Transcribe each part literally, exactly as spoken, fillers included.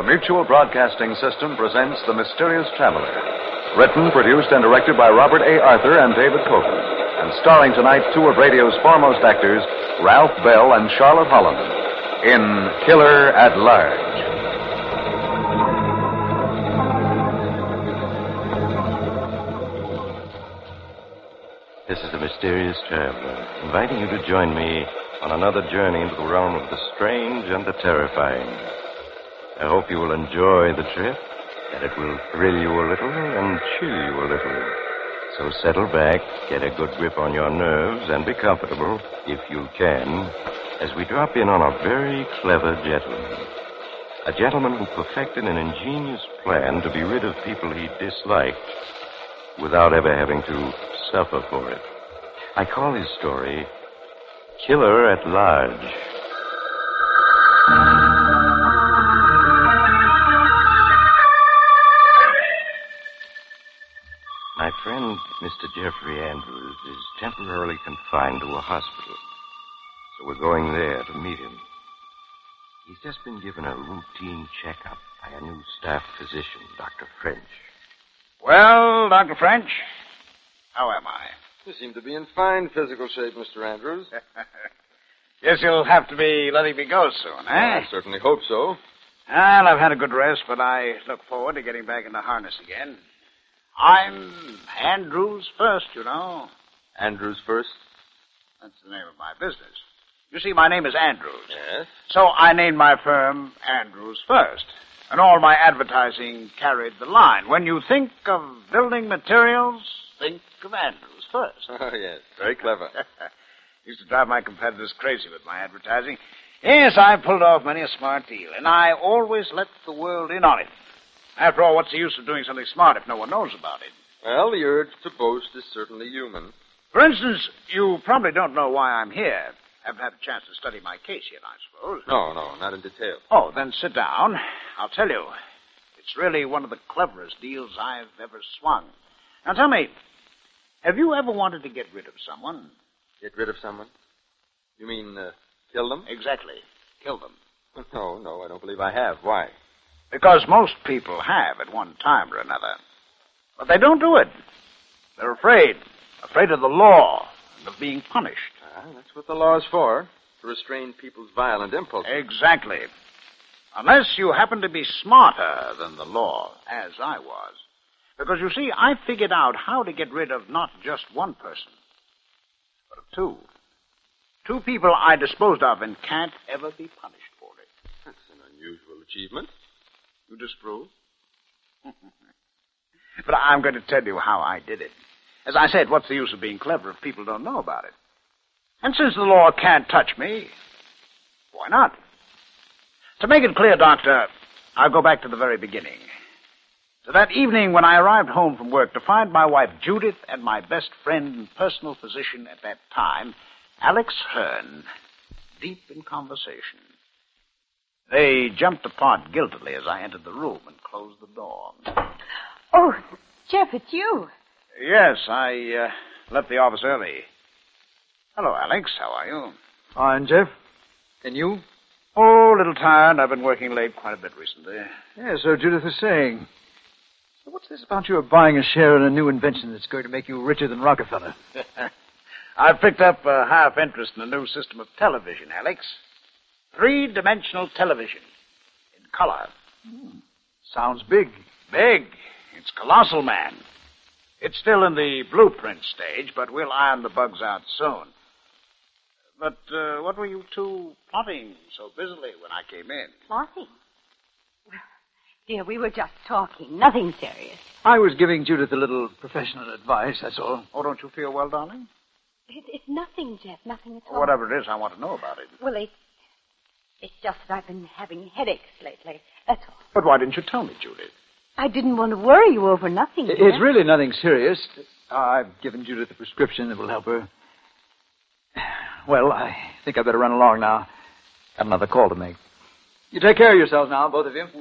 Mutual Broadcasting System presents The Mysterious Traveler. Written, produced, and directed by Robert A. Arthur and David Cogan. And starring tonight two of radio's foremost actors, Ralph Bell and Charlotte Holland, in Killer at Large. This is The Mysterious Traveler, inviting you to join me on another journey into the realm of the strange and the terrifying. I hope you will enjoy the trip, that it will thrill you a little and chill you a little. So settle back, get a good grip on your nerves, and be comfortable, if you can, as we drop in on a very clever gentleman. A gentleman who perfected an ingenious plan to be rid of people he disliked without ever having to suffer for it. I call his story Killer at Large. My friend, Mister Jeffrey Andrews, is temporarily confined to a hospital. So we're going there to meet him. He's just been given a routine checkup by a new staff physician, Doctor French. Well, Doctor French, how am I? You seem to be in fine physical shape, Mister Andrews. Guess you'll have to be letting me go soon, eh? I certainly hope so. Well, I've had a good rest, but I look forward to getting back into harness again. I'm Andrews First, you know. Andrews First? That's the name of my business. You see, my name is Andrews. Yes? So I named my firm Andrews First. And all my advertising carried the line. When you think of building materials, think of Andrews First. Oh, yes. Very clever. Used to drive my competitors crazy with my advertising. Yes, I pulled off many a smart deal, and I always let the world in on it. After all, what's the use of doing something smart if no one knows about it? Well, the urge to boast is certainly human. For instance, you probably don't know why I'm here. Haven't had a chance to study my case yet, I suppose. No, no, not in detail. Oh, then sit down. I'll tell you. It's really one of the cleverest deals I've ever swung. Now, tell me, have you ever wanted to get rid of someone? Get rid of someone? You mean, uh, kill them? Exactly. Kill them. No, no, I don't believe I have. Why? Because most people have at one time or another. But they don't do it. They're afraid. Afraid of the law and of being punished. Ah, that's what the law is for. To restrain people's violent impulses. Exactly. Unless you happen to be smarter than the law, as I was. Because, you see, I figured out how to get rid of not just one person, but of two. Two people I disposed of and can't ever be punished for it. That's an unusual achievement. You disapprove? But I'm going to tell you how I did it. As I said, what's the use of being clever if people don't know about it? And since the law can't touch me, why not? To make it clear, Doctor, I'll go back to the very beginning. To that evening when I arrived home from work to find my wife Judith and my best friend and personal physician at that time, Alex Hearn, deep in conversation. They jumped apart guiltily as I entered the room and closed the door. Oh, Jeff, it's you. Yes, I uh, left the office early. Hello, Alex. How are you? Fine, Jeff. And you? Oh, a little tired. I've been working late quite a bit recently. Yeah, so Judith was saying. So what's this about you buying a share in a new invention that's going to make you richer than Rockefeller? I've picked up a half interest in a new system of television, Alex. Three-dimensional television. In color. Hmm. Sounds big. Big. It's colossal, man. It's still in the blueprint stage, but we'll iron the bugs out soon. But uh, what were you two plotting so busily when I came in? Plotting? Well, dear, we were just talking. Nothing serious. I was giving Judith a little professional advice, that's all. Oh, don't you feel well, darling? It, it's nothing, Jeff. Nothing at all. Well, whatever it is, I want to know about it. Well, it, it's just that I've been having headaches lately. That's all. But why didn't you tell me, Judith? I didn't want to worry you over nothing. It, dear. it's really nothing serious. Uh, I've given Judith a prescription that will help her. Well, I think I better run along now. Got another call to make. You take care of yourselves now, both of you.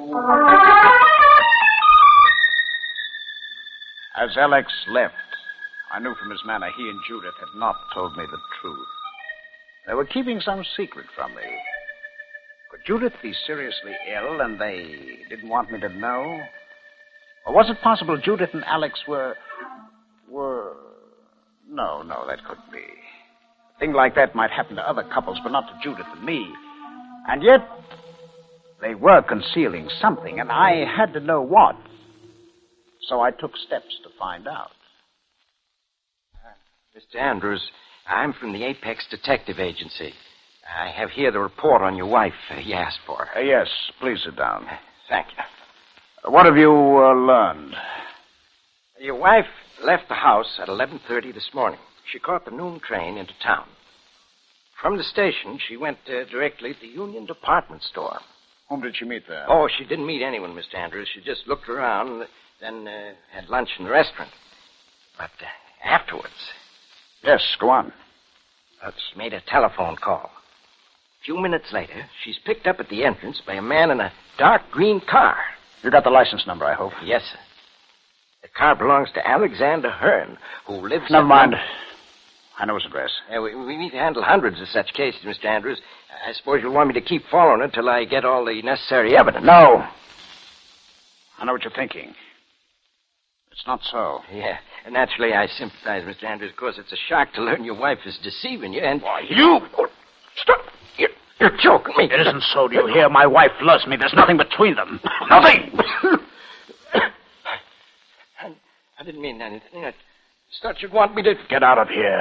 As Alex left, I knew from his manner he and Judith had not told me the truth. They were keeping some secret from me. Could Judith be seriously ill and they didn't want me to know? Or was it possible Judith and Alex were... were... No, no, that couldn't be. A thing like that might happen to other couples, but not to Judith and me. And yet, they were concealing something, and I had to know what. So I took steps to find out. Uh, Mister Andrews, I'm from the Apex Detective Agency. I have here the report on your wife uh, you asked for. Uh, yes, please sit down. Uh, thank you. Uh, what have you uh, learned? Your wife left the house at eleven thirty this morning. She caught the noon train into town. From the station, she went uh, directly to the Union Department Store. Whom did she meet there? Oh, she didn't meet anyone, Mister Andrews. She just looked around, then uh, had lunch in the restaurant. But uh, afterwards... Yes, go on. Uh, she made a telephone call. A few minutes later, she's picked up at the entrance by a man in a dark green car. You got the license number, I hope. Yes, sir. The car belongs to Alexander Hearn, who lives... Never at mind. Number... I know his address. Uh, we, we need to handle hundreds of such cases, Mister Andrews. I suppose you'll want me to keep following it till I get all the necessary evidence. No. I know what you're thinking. It's not so. Yeah, and naturally I sympathize, Mister Andrews. Of course, it's a shock to learn your wife is deceiving you, and... Why, you... Oh, stop! You're, you're joking me. It isn't so, do you hear? My wife loves me. There's nothing between them. Nothing! I, I didn't mean anything. I just thought you'd want me to... Get out of here.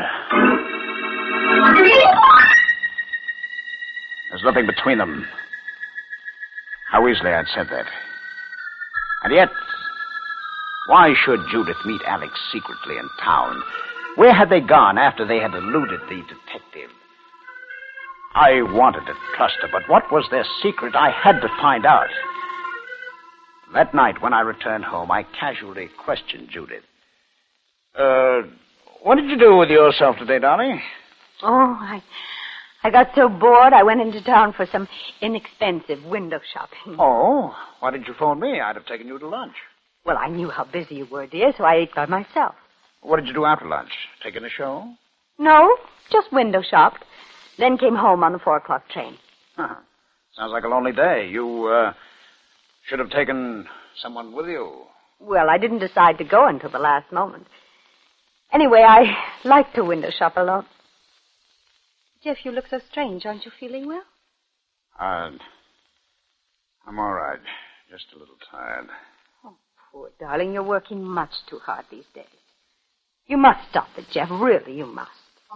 There's nothing between them. How easily I'd said that. And yet, why should Judith meet Alex secretly in town? Where had they gone after they had eluded the detective? I wanted to trust her, but what was their secret? I had to find out. That night, when I returned home, I casually questioned Judith. Uh, what did you do with yourself today, darling? Oh, I... I got so bored, I went into town for some inexpensive window shopping. Oh, why didn't you phone me? I'd have taken you to lunch. Well, I knew how busy you were, dear, so I ate by myself. What did you do after lunch? Taking a show? No, just window shopped. Then came home on the four o'clock train. Huh. Sounds like a lonely day. You, uh, should have taken someone with you. Well, I didn't decide to go until the last moment. Anyway, I like to window shop alone. Jeff, you look so strange. Aren't you feeling well? Uh, I'm all right. Just a little tired. Oh, poor darling. You're working much too hard these days. You must stop it, Jeff. Really, you must.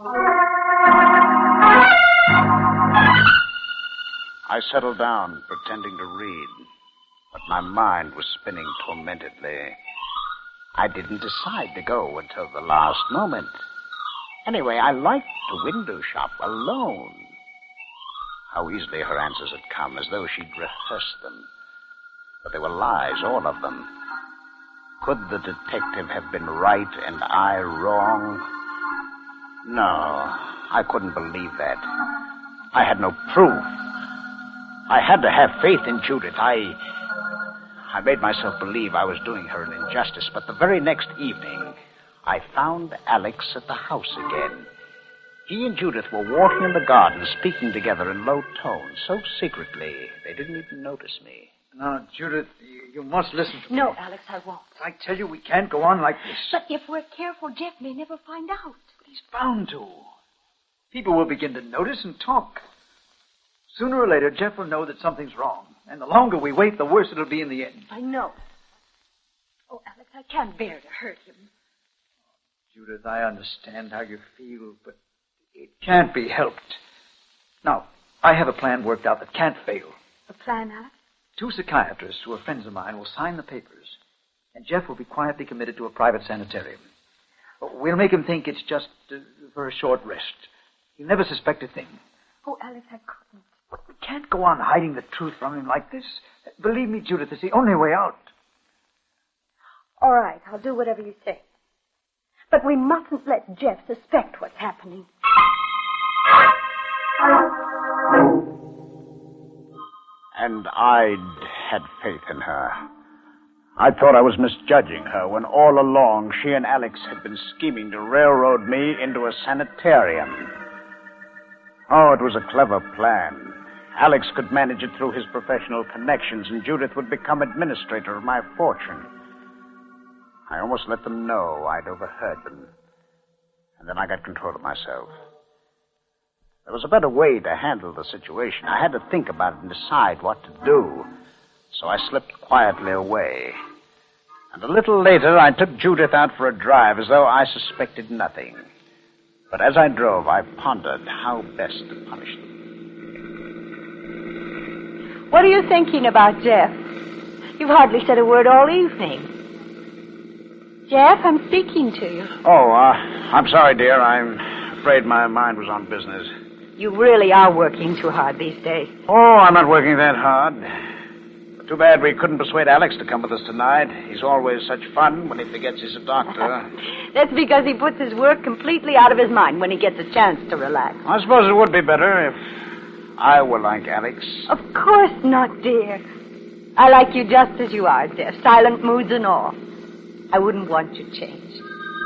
I settled down, pretending to read, but my mind was spinning tormentedly. I didn't decide to go until the last moment. Anyway, I liked to window shop alone. How easily her answers had come, as though she'd rehearsed them. But they were lies, all of them. Could the detective have been right and I wrong? No, I couldn't believe that. I had no proof. I had to have faith in Judith. I... I made myself believe I was doing her an injustice, but the very next evening, I found Alex at the house again. He and Judith were walking in the garden, speaking together in low tones, so secretly they didn't even notice me. Now, Judith, you, you must listen to me. No, Alex, I won't. I tell you, we can't go on like this. But if we're careful, Jeff may never find out. But he's bound to. People will begin to notice and talk. Sooner or later, Jeff will know that something's wrong. And the longer we wait, the worse it'll be in the end. I know. Oh, Alex, I can't bear to hurt him. Judith, I understand how you feel, but it can't be helped. Now, I have a plan worked out that can't fail. A plan, Alex? Two psychiatrists who are friends of mine will sign the papers, and Jeff will be quietly committed to a private sanitarium. We'll make him think it's just uh, for a short rest. He'll never suspect a thing. Oh, Alex, I couldn't. But we can't go on hiding the truth from him like this. Believe me, Judith, it's the only way out. All right, I'll do whatever you say. But we mustn't let Jeff suspect what's happening. And I'd had faith in her. I thought I was misjudging her when all along she and Alex had been scheming to railroad me into a sanitarium. Oh, it was a clever plan. Alex could manage it through his professional connections, and Judith would become administrator of my fortune. I almost let them know I'd overheard them. And then I got control of myself. There was a better way to handle the situation. I had to think about it and decide what to do. So I slipped quietly away. And a little later, I took Judith out for a drive as though I suspected nothing. But as I drove, I pondered how best to punish them. What are you thinking about, Jeff? You've hardly said a word all evening. Jeff, I'm speaking to you. Oh, uh, I'm sorry, dear. I'm afraid my mind was on business. You really are working too hard these days. Oh, I'm not working that hard. But too bad we couldn't persuade Alex to come with us tonight. He's always such fun when he forgets he's a doctor. That's because he puts his work completely out of his mind when he gets a chance to relax. I suppose it would be better if I were like Alex. Of course not, dear. I like you just as you are, Jeff. Silent moods and all. I wouldn't want you changed.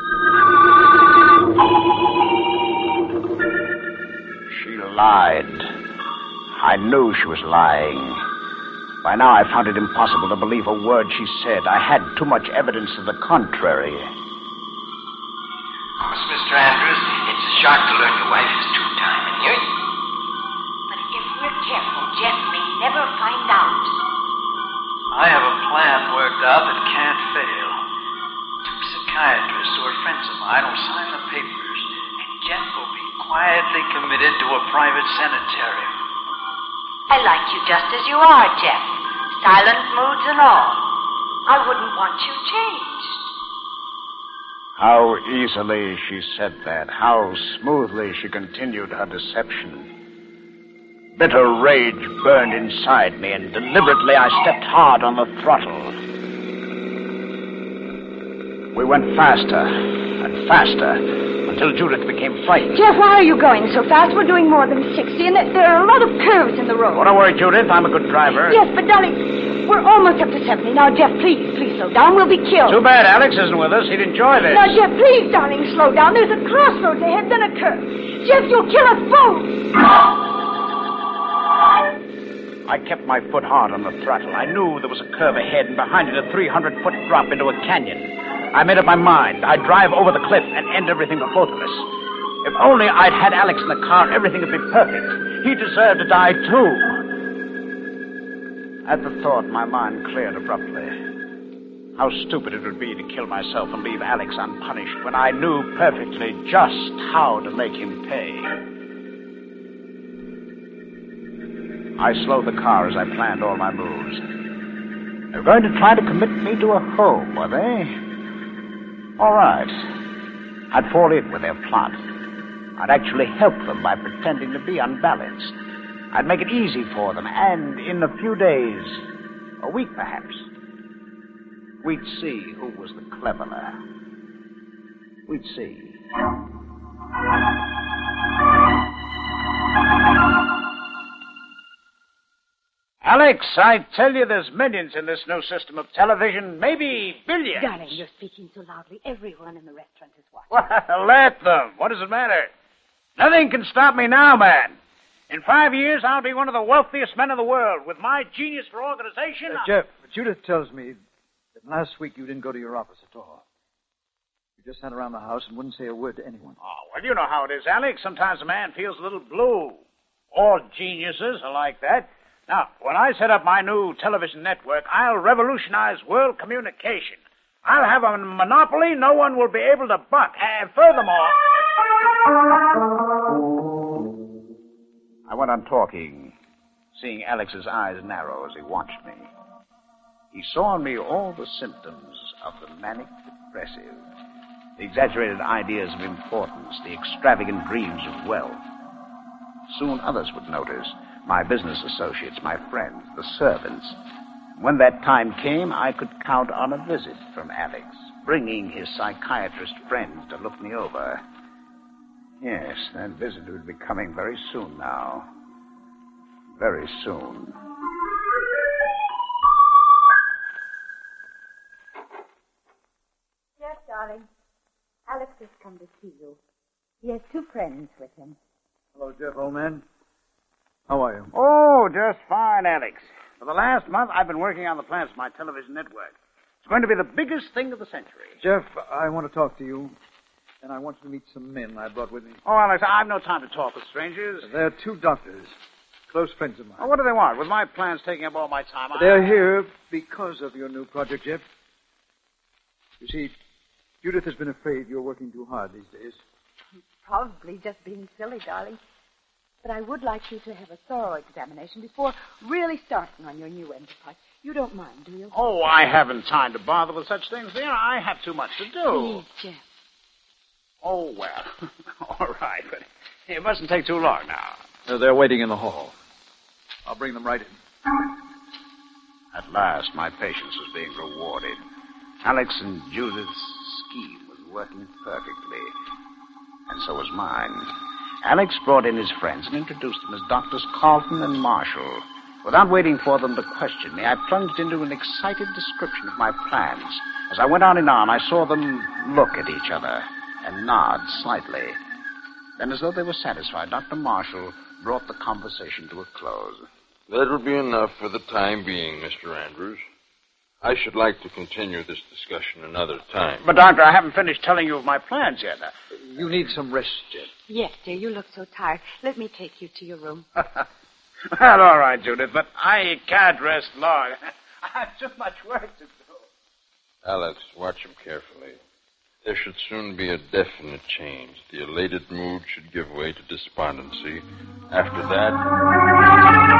She lied. I knew she was lying. By now I found it impossible to believe a word she said. I had too much evidence to the contrary. Mister Andrews, it's a shock to learn your wife is two-timing you. But if we're careful, Jeff may never find out. I have a plan worked out that can't fail. Two psychiatrists who are friends of mine will sign the papers, and Jeff will be quietly committed to a private sanitarium. I like you just as you are, Jeff. Silent moods and all. I wouldn't want you changed. How easily she said that. How smoothly she continued her deception. Bitter rage burned inside me, and deliberately I stepped hard on the throttle. We went faster and faster until Judith became frightened. Jeff, why are you going so fast? We're doing more than sixty, and there are a lot of curves in the road. Oh, don't worry, Judith. I'm a good driver. Yes, but darling, we're almost up to seventy. Now, Jeff, please, please slow down. We'll be killed. Too bad Alex isn't with us. He'd enjoy this. Now, Jeff, please, darling, slow down. There's a crossroads ahead, then a curve. Jeff, you'll kill us both. I kept my foot hard on the throttle. I knew there was a curve ahead, and behind it a three hundred foot drop into a canyon. I made up my mind. I'd drive over the cliff and end everything for both of us. If only I'd had Alex in the car, everything would be perfect. He deserved to die, too. At the thought, my mind cleared abruptly. How stupid it would be to kill myself and leave Alex unpunished when I knew perfectly just how to make him pay. I slowed the car as I planned all my moves. They were going to try to commit me to a home, were they? All right. I'd fall in with their plot. I'd actually help them by pretending to be unbalanced. I'd make it easy for them, and in a few days, a week perhaps, we'd see who was the cleverer. We'd see. Alex, I tell you, there's millions in this new system of television, maybe billions. Darling, you're speaking so loudly. Everyone in the restaurant is watching. Well, let them. What does it matter? Nothing can stop me now, man. In five years, I'll be one of the wealthiest men in the world. With my genius for organization... Uh, Jeff, Judith tells me that last week you didn't go to your office at all. You just sat around the house and wouldn't say a word to anyone. Oh, well, you know how it is, Alex. Sometimes a man feels a little blue. All geniuses are like that. Now, when I set up my new television network, I'll revolutionize world communication. I'll have a monopoly no one will be able to buck. And furthermore... I went on talking, seeing Alex's eyes narrow as he watched me. He saw in me all the symptoms of the manic depressive, the exaggerated ideas of importance, the extravagant dreams of wealth. Soon others would notice. My business associates, my friends, the servants. When that time came, I could count on a visit from Alex, bringing his psychiatrist friends to look me over. Yes, that visit would be coming very soon now. Very soon. Yes, darling. Alex has come to see you. He has two friends with him. Hello, Jeff, old man. How are you? Oh, just fine, Alex. For the last month, I've been working on the plans for my television network. It's going to be the biggest thing of the century. Jeff, I want to talk to you, and I want you to meet some men I brought with me. Oh, Alex, I've no time to talk with strangers. They're two doctors, close friends of mine. Oh, what do they want? With my plans taking up all my time, I... They're here because of your new project, Jeff. You see, Judith has been afraid you're working too hard these days. Probably just being silly, darling. But I would like you to have a thorough examination before really starting on your new enterprise. You don't mind, do you? Oh, I haven't time to bother with such things, dear. I have too much to do. Please, Jeff. Oh, well. All right, but it mustn't take too long now. Uh, they're waiting in the hall. I'll bring them right in. At last, my patience was being rewarded. Alex and Judith's scheme was working perfectly. And so was mine. Alex brought in his friends and introduced them as Doctors Carlton and Marshall. Without waiting for them to question me, I plunged into an excited description of my plans. As I went on and on, I saw them look at each other and nod slightly. Then, as though they were satisfied, Doctor Marshall brought the conversation to a close. That'll be enough for the time being, Mister Andrews. I should like to continue this discussion another time. But, Doctor, I haven't finished telling you of my plans yet. You need some rest, Jeff. Yes, dear, you look so tired. Let me take you to your room. Well, all right, Judith, but I can't rest long. I have too much work to do. Alex, watch him carefully. There should soon be a definite change. The elated mood should give way to despondency. After that...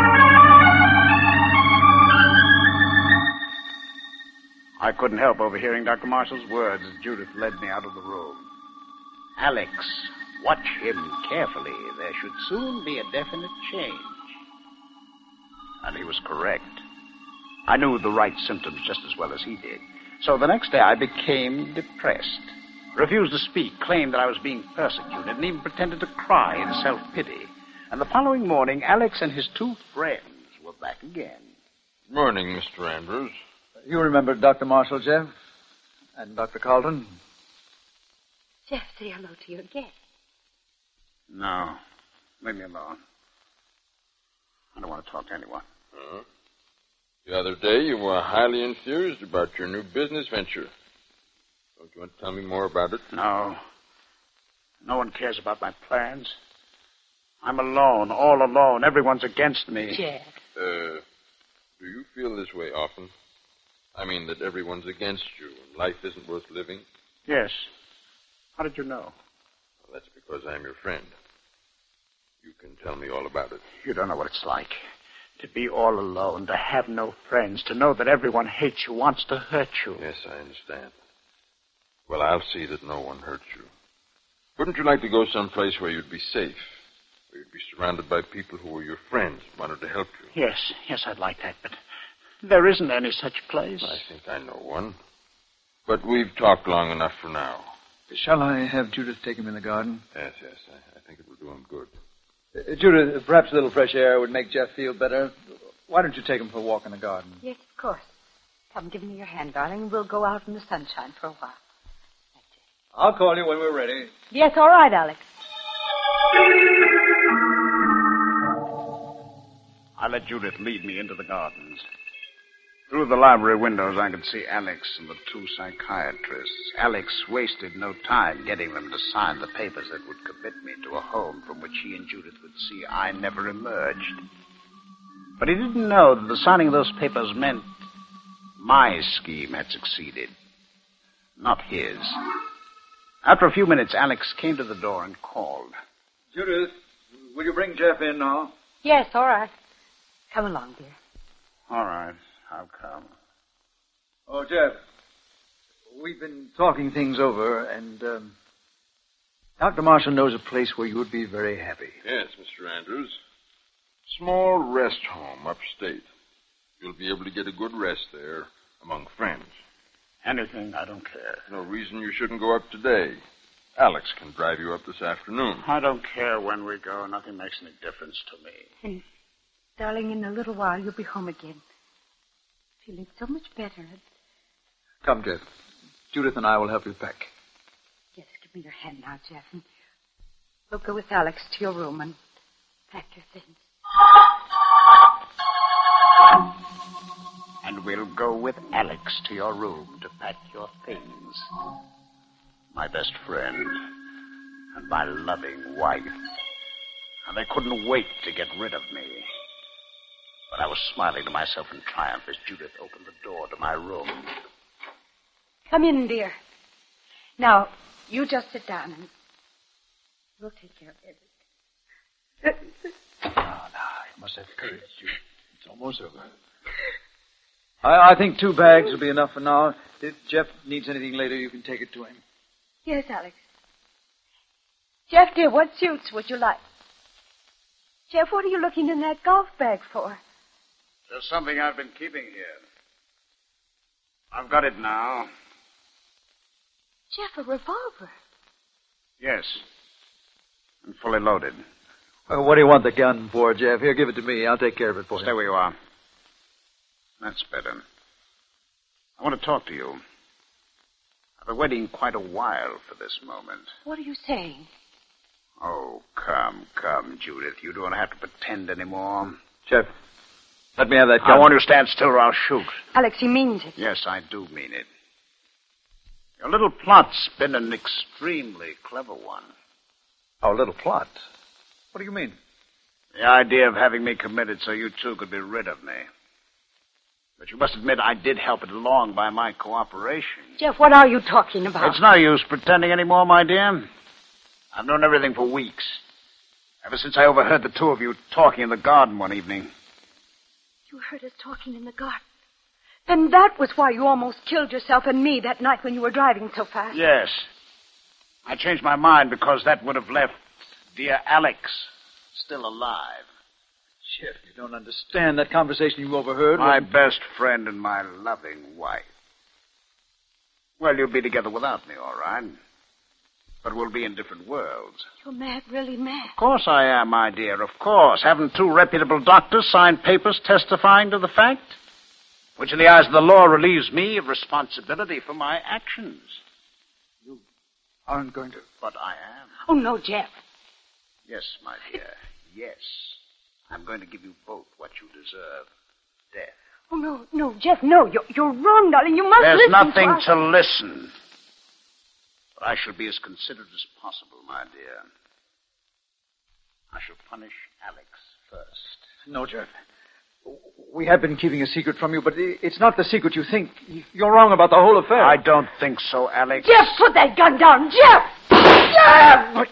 I couldn't help overhearing Doctor Marshall's words as Judith led me out of the room. Alex, watch him carefully. There should soon be a definite change. And he was correct. I knew the right symptoms just as well as he did. So the next day I became depressed. Refused to speak, claimed that I was being persecuted, and even pretended to cry in self-pity. And the following morning, Alex and his two friends were back again. Morning, Mister Andrews. You remember Doctor Marshall, Jeff? And Doctor Carlton? Jeff, say hello to your guest. No. Leave me alone. I don't want to talk to anyone. Uh-huh. The other day, you were highly enthused about your new business venture. Don't you want to tell me more about it? No. No one cares about my plans. I'm alone, all alone. Everyone's against me. Jeff. Uh, do you feel this way often? I mean that everyone's against you and life isn't worth living? Yes. How did you know? Well, that's because I'm your friend. You can tell me all about it. You don't know what it's like. To be all alone, to have no friends, to know that everyone hates you, wants to hurt you. Yes, I understand. Well, I'll see that no one hurts you. Wouldn't you like to go someplace where you'd be safe? Where you'd be surrounded by people who were your friends and wanted to help you? Yes, yes, I'd like that, but there isn't any such place. I think I know one. But we've talked long enough for now. Shall I have Judith take him in the garden? Yes, yes, I, I think it will do him good. Uh, Judith, perhaps a little fresh air would make Jeff feel better. Why don't you take him for a walk in the garden? Yes, of course. Come, give me your hand, darling, and we'll go out in the sunshine for a while. I'll call you when we're ready. Yes, all right, Alex. I let Judith lead me into the gardens. Through the library windows, I could see Alex and the two psychiatrists. Alex wasted no time getting them to sign the papers that would commit me to a home from which he and Judith would see I never emerged. But he didn't know that the signing of those papers meant my scheme had succeeded, not his. After a few minutes, Alex came to the door and called. Judith, will you bring Jeff in now? Yes, all right. Come along, dear. All right, I'll come. Oh, Jeff, we've been talking things over, and um, Doctor Marshall knows a place where you would be very happy. Yes, Mister Andrews. Small rest home upstate. You'll be able to get a good rest there among friends. Anything, I don't care. No reason you shouldn't go up today. Alex can drive you up this afternoon. I don't care when we go. Nothing makes any difference to me. And, darling, in a little while you'll be home again. Feeling so much better. Come, Jeff. Judith and I will help you pack. Yes, give me your hand now, Jeff. And we'll go with Alex to your room and pack your things. And we'll go with Alex to your room to pack your things. My best friend and my loving wife. And they couldn't wait to get rid of me. But I was smiling to myself in triumph as Judith opened the door to my room. Come in, dear. Now, you just sit down and we'll take care of everything. Oh, now, you must have courage, Judith. It's almost over. I, I think two bags will be enough for now. If Jeff needs anything later, you can take it to him. Yes, Alex. Jeff, dear, what suits would you like? Jeff, what are you looking in that golf bag for? There's something I've been keeping here. I've got it now. Jeff, a revolver. Yes. And fully loaded. Uh, what do you want the gun for, Jeff? Here, give it to me. I'll take care of it for you. Stay where you are. That's better. I want to talk to you. I've been waiting quite a while for this moment. What are you saying? Oh, come, come, Judith. You don't have to pretend anymore. Jeff, let me have that gun. I want you to stand still or I'll shoot. Alex, he means it. Yes, I do mean it. Your little plot's been an extremely clever one. Our little plot? What do you mean? The idea of having me committed so you two could be rid of me. But you must admit I did help it along by my cooperation. Jeff, what are you talking about? It's no use pretending anymore, my dear. I've known everything for weeks. Ever since I overheard the two of you talking in the garden one evening. You heard us talking in the garden? Then that was why you almost killed yourself and me that night when you were driving so fast. Yes. I changed my mind because that would have left dear Alex still alive. Jeff, you don't understand that conversation you overheard. My when... best friend and my loving wife. Well, you'll be together without me, all right. But we'll be in different worlds. You're mad, really mad. Of course I am, my dear, of course. Haven't two reputable doctors signed papers testifying to the fact? Which in the eyes of the law relieves me of responsibility for my actions. You aren't going to... But I am. Oh, no, Jeff. Yes, my dear, yes. I'm going to give you both what you deserve. Death. Oh, no, no, Jeff, no. You're, you're wrong, darling. You must There's listen nothing to, to listen. But I shall be as considerate as possible, my dear. I shall punish Alex first. No, Jeff. We have been keeping a secret from you, but it's not the secret you think. You're wrong about the whole affair. I don't think so, Alex. Jeff, put that gun down. Jeff! Jeff! But...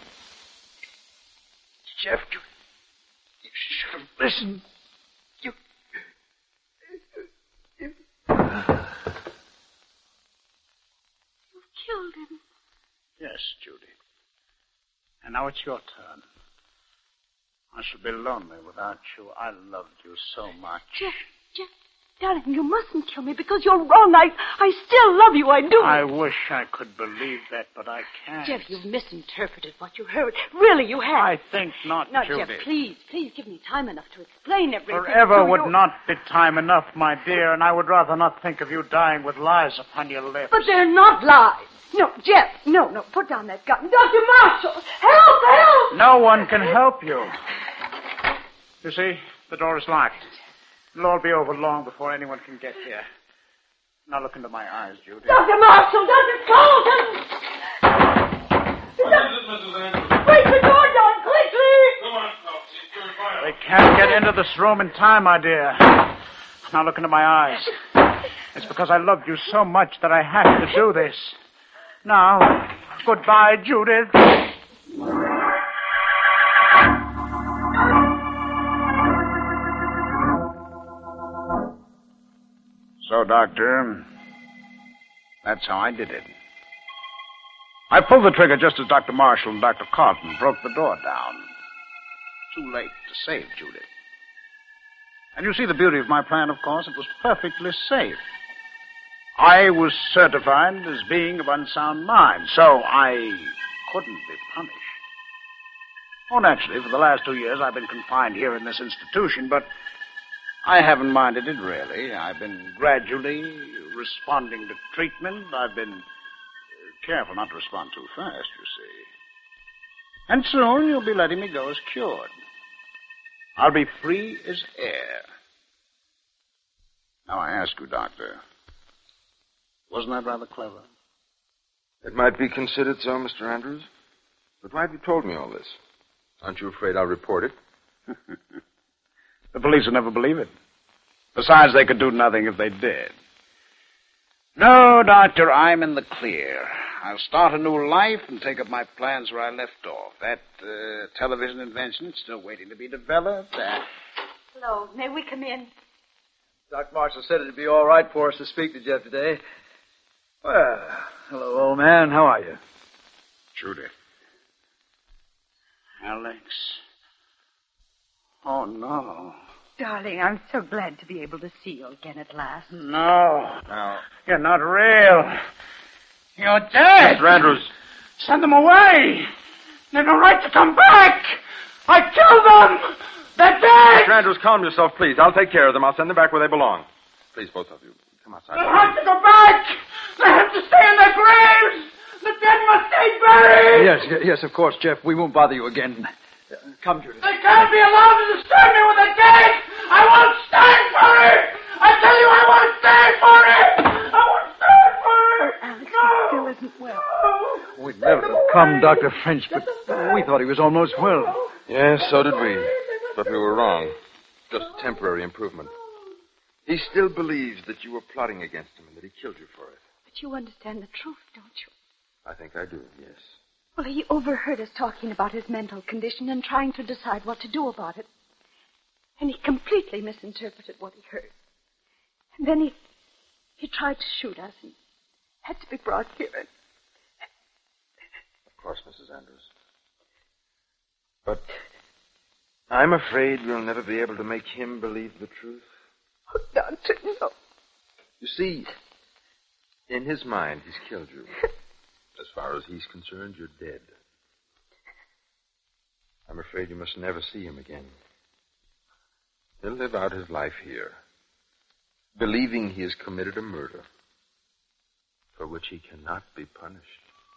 Jeff, you... You should have listened. You... you... You killed him. Yes, Judy. And now it's your turn. I shall be lonely without you. I loved you so much. Jeff, Jeff, darling, you mustn't kill me because you're wrong. I, I still love you. I do. I wish I could believe that, but I can't. Jeff, you've misinterpreted what you heard. Really, you have. I think not, now, Judy. Jeff, please, please give me time enough to explain everything. Forever so would you... not be time enough, my dear, and I would rather not think of you dying with lies upon your lips. But they're not lies. No, Jeff, no, no, put down that gun. Doctor Marshall, help, help! No one can help you. You see, the door is locked. It'll all be over long before anyone can get here. Now look into my eyes, Judy. Doctor Marshall, Doctor Colton! What is it, Missus Andrews? Break the door down quickly! Come on, folks. It's your fire. They can't get into this room in time, my dear. Now look into my eyes. It's because I loved you so much that I had to do this. Now, goodbye, Judith. So, Doctor, that's how I did it. I pulled the trigger just as Doctor Marshall and Doctor Carlton broke the door down. Too late to save Judith. And you see the beauty of my plan, of course. It was perfectly safe. I was certified as being of unsound mind, so I couldn't be punished. Oh, naturally, for the last two years I've been confined here in this institution, but I haven't minded it, really. I've been gradually responding to treatment. I've been careful not to respond too fast, you see. And soon you'll be letting me go as cured. I'll be free as air. Now, I ask you, Doctor, wasn't that rather clever? It might be considered so, Mister Andrews. But why have you told me all this? Aren't you afraid I'll report it? The police would never believe it. Besides, they could do nothing if they did. No, Doctor, I'm in the clear. I'll start a new life and take up my plans where I left off. That uh, television invention is still waiting to be developed. Uh... Hello. May we come in? Doc Marshall said it'd be all right for us to speak to Jeff today. Well, hello, old man. How are you? Judy. Alex. Oh, no. Darling, I'm so glad to be able to see you again at last. No. No. You're not real. You're dead. Mister Andrews. Send them away. They've no right to come back. I killed them. They're dead. Mister Andrews, calm yourself, please. I'll take care of them. I'll send them back where they belong. Please, both of you. Come outside. They have to go back. They have to stay in their graves. The dead must stay buried. Yes, y- yes, of course, Jeff. We won't bother you again. Uh, come, Judy. They can't be allowed to disturb me with the dead. I won't stand for it. I tell you, I won't stand for it. I won't stand for it. Oh, Alex, no. he still isn't well. We'd never have come, Doctor French, but we thought he was almost well. Yes, so did we. But we were wrong. Just temporary improvement. He still believes that you were plotting against him and that he killed you for it. But you understand the truth, don't you? I think I do, yes. Well, he overheard us talking about his mental condition and trying to decide what to do about it. And he completely misinterpreted what he heard. And then he he tried to shoot us and had to be brought here. Of course, Missus Andrews. But I'm afraid we'll never be able to make him believe the truth. Oh, Doctor, no. You see, in his mind, he's killed you. As far as he's concerned, you're dead. I'm afraid you must never see him again. He'll live out his life here, believing he has committed a murder for which he cannot be punished.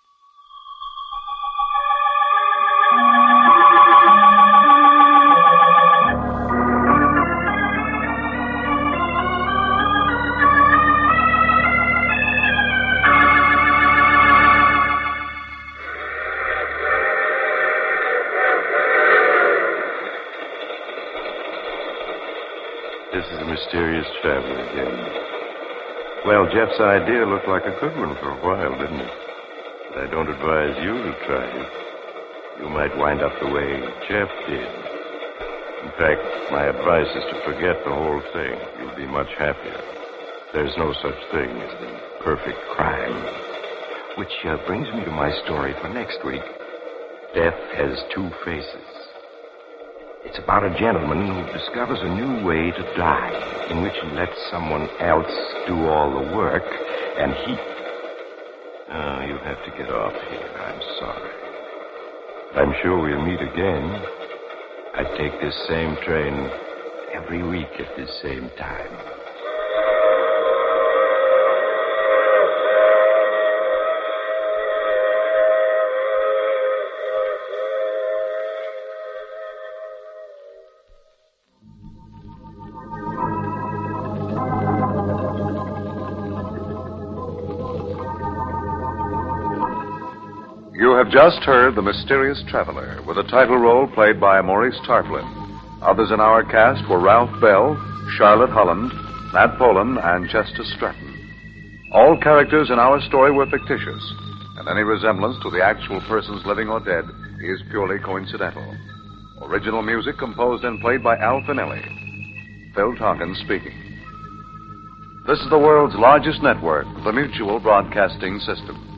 This is the mysterious traveler again. Well, Jeff's idea looked like a good one for a while, didn't it? But I don't advise you to try it. You might wind up the way Jeff did. In fact, my advice is to forget the whole thing. You'll be much happier. There's no such thing as the perfect crime. Which uh, brings me to my story for next week. Death has two faces. It's about a gentleman who discovers a new way to die, in which he lets someone else do all the work, and he... Oh, you have to get off here. I'm sorry. I'm sure we'll meet again. I take this same train every week at this same time. You have just heard The Mysterious Traveler, with a title role played by Maurice Tarplin. Others in our cast were Ralph Bell, Charlotte Holland, Nat Polan, and Chester Stratton. All characters in our story were fictitious, and any resemblance to the actual persons living or dead is purely coincidental. Original music composed and played by Al Finelli. Phil Tonkin speaking. This is the world's largest network, the Mutual Broadcasting System.